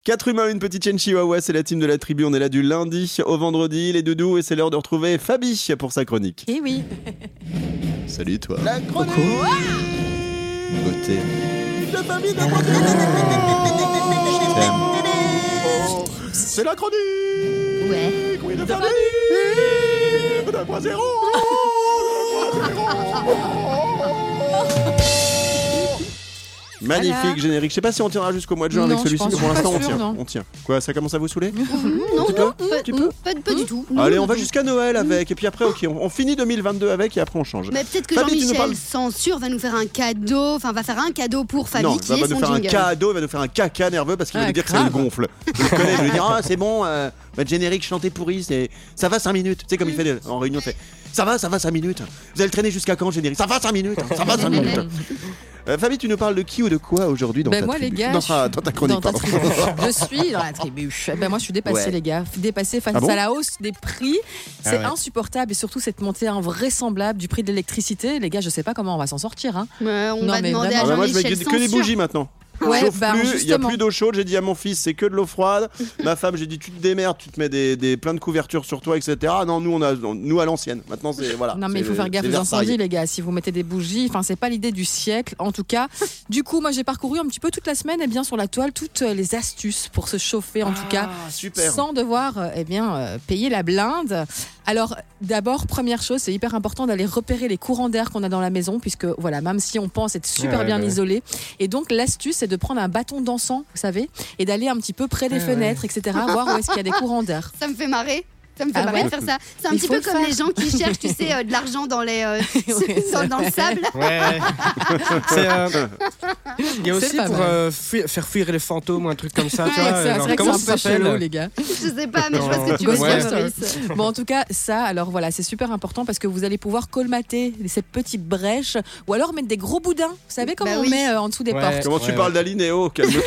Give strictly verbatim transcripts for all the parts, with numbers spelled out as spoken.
Quatre humains, une petite chienne chihuahua, c'est la team de la tribu. On est là du lundi au vendredi, les doudous, et c'est l'heure de retrouver Fabi pour sa chronique. Eh oui. Salut toi. La chronique Beauté. de Fabi de beauté. Je t'aime. Oh, c'est la chronique. Ouais. Oui, de Fabi. deux point zéro. Magnifique Voilà. générique. Je sais pas si on tiendra jusqu'au mois de juin Non, avec je celui-ci, pense mais pour pas l'instant on sûr, tient. non. On tient. Quoi, ça commence à vous saouler? Non, petit non, peu pas, Un petit peu pas, pas du tout. Allez, Non, on va du tout. jusqu'à Noël avec, et puis après, ok, on, on finit deux mille vingt-deux avec, et après on change. Mais peut-être que Fabi, tu nous Jean-Michel parles- Censure va nous faire un cadeau, enfin va faire un cadeau pour Fabi Non, qui il va est pas son nous faire un jingle. cadeau, il va nous faire un caca nerveux parce qu'il Ah, va nous dire que ça le grave. gonfle. Je le connais, je vais lui dire, ah c'est bon, euh, votre générique chanté pourri, c'est... ça va cinq minutes. Tu sais comme il fait des- en réunion, il fait, ça va, ça va cinq minutes. Vous allez le traîner jusqu'à quand le générique? Ça va cinq minutes, ça va cinq minutes. Euh, Fabi, tu nous parles de qui ou de quoi aujourd'hui dans Ben ta moi, tribu? les gars, dans, je ta, suis dans ta chronique, dans ta pardon. tribu. Je suis dans la tribu. Ben moi, je suis dépassée, Ouais. les gars. Dépassée face Ah bon à la hausse des prix. Ah C'est ouais. insupportable et surtout cette montée invraisemblable du prix de l'électricité. Les gars, je sais pas comment on va s'en sortir. Hein. Ouais, on Non, va mais demander vraiment. Ah bah à moi je mets Jean-Michel que, que des Censure. bougies maintenant. Ouais, Chauffe bah, plus, il y a justement. plus d'eau chaude. J'ai dit à mon fils, c'est que de l'eau froide. Ma femme, j'ai dit, tu te démerdes, tu te mets des, des plein de couvertures sur toi, et cetera. Non, nous on a, nous à l'ancienne. Maintenant c'est voilà. Non mais il c'est- faut faire gaffe c'est aux Versailles. incendies les gars, si vous mettez des bougies, enfin c'est pas l'idée du siècle en tout cas. Du coup moi j'ai parcouru un petit peu toute la semaine et bien sur la toile toutes euh, les astuces pour se chauffer en tout cas Ah, super. sans devoir euh, eh bien euh, payer la blinde. Alors d'abord première chose, c'est hyper important d'aller repérer les courants d'air qu'on a dans la maison puisque voilà, même si on pense être super Ouais, bien ouais, ouais. isolé et donc l'astuce c'est de prendre un bâton d'encens, vous savez, et d'aller un petit peu près des Ouais, fenêtres, et cetera, voir où est-ce qu'il y a des courants d'air. Ça me fait marrer. Ça me fait Ah marrer ouais de faire ça. C'est un Il petit faut peu le comme faire. les gens qui cherchent, tu sais, euh, de l'argent dans les euh, Ouais, dans, dans le sable. Ouais. C'est, euh, il y a C'est aussi pas pour mal. euh, fuir- faire fuir les fantômes ou un truc comme ça. Tu Ouais, vois, c'est alors, vrai que comment c'est un ça peu chelou s'appelle? les gars. Je sais pas, mais je vois ce que tu veux Ouais. dire, Maurice. Bon, en tout cas, ça, alors voilà, c'est super important parce que vous allez pouvoir colmater ces petites brèches ou alors mettre des gros boudins. Vous savez comment Bah on oui. met euh, en dessous des Ouais. portes Comment tu Ouais, parles d'Alinéo? Calme-toi.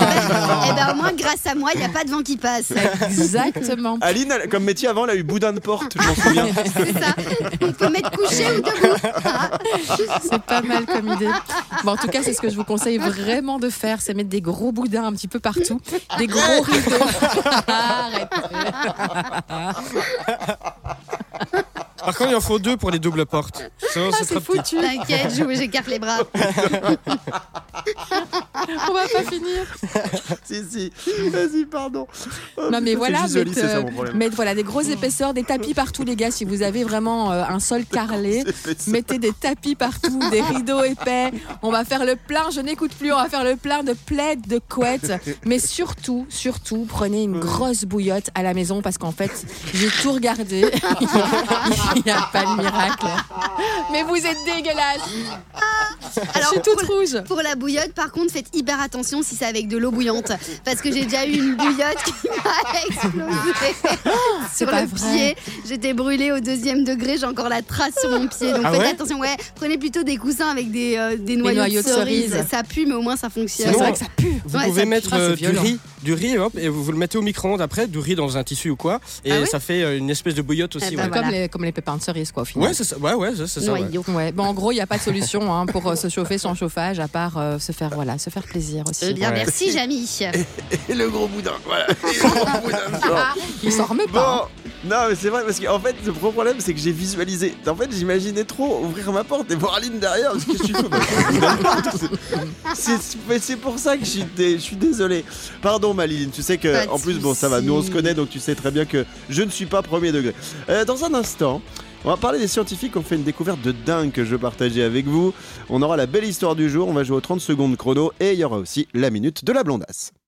Et ben au moins, grâce à moi, il n'y a pas de vent qui passe. Exactement. Aline, elle- comme métier avant, elle a eu boudin de porte, je m'en souviens. C'est ça. On peut mettre couché ou debout. C'est pas mal comme idée. Bon, en tout cas, c'est ce que je vous conseille vraiment de faire, c'est mettre des gros boudins un petit peu partout, des gros rideaux. Arrête. Par contre, il en faut deux pour les doubles portes. Sinon, Ah, ce sera c'est petit. foutu. T'inquiète, je- j'écarte les bras. On va pas finir. Si, si. Vas-y, pardon. Oh, Non mais putain, voilà, c'est juste mettre, c'est ça euh, mon problème. mettre, voilà, des grosses épaisseurs, des tapis partout les gars, si vous avez vraiment euh, un sol carrelé, C'est ça. mettez des tapis partout, des rideaux épais, on va faire le plein, je n'écoute plus, on va faire le plein de plaids, de couettes, mais surtout, surtout, prenez une grosse bouillotte à la maison parce qu'en fait, j'ai tout regardé, il n'y a pas de miracle, mais vous êtes dégueulasse, je Alors, suis toute pour, rouge. pour la bouillotte, par contre, faites hyper attention si c'est avec de l'eau bouillante. Parce que j'ai déjà eu une bouillotte qui m'a explosé C'est sur pas le vrai. pied. J'étais brûlée au deuxième degré, j'ai encore la trace sur mon pied. Donc Ah faites ouais attention, ouais. Prenez plutôt des coussins avec des, euh, des noyaux, noyaux de de cerise. cerise. Ça pue, mais au moins ça fonctionne. C'est Sinon, vrai que ça pue. Vous Ouais, pouvez ça mettre pue. Ah, c'est euh, du violent. riz, du riz hop, et vous, vous le mettez au micro-ondes après, du riz dans un tissu ou quoi, et Ah ouais ça fait euh, une espèce de bouillotte aussi. Eh ben ouais. voilà. Comme, les, comme les pépins de cerise quoi au final. Ouais, c'est ça. Ouais, ouais, c'est c'est ça. ouais. Noyaux. Ouais, bon en gros il n'y a pas de solution hein, pour euh, se chauffer sans chauffage à part euh, se faire voilà se faire plaisir aussi. Eh bien, Ouais. merci, Jamy. Et le gros boudin, voilà. Et le gros boudin de porte. Il s'en remet pas. hein. Bon, non mais c'est vrai parce qu'en fait le gros problème c'est que j'ai visualisé. En fait j'imaginais trop ouvrir ma porte et voir Aline derrière. Parce que je suis fou. Bah, c'est c'est- c'est pour ça que je suis, dé- je suis désolé. Pardon Maline, tu sais Pas que de en plus bon ça va, nous on se connaît donc tu sais très bien que je ne suis pas premier degré. Euh, dans un instant. On va parler des scientifiques qui ont fait une découverte de dingue que je veux partager avec vous. On aura la belle histoire du jour, on va jouer aux trente secondes chrono et il y aura aussi la minute de la blondasse.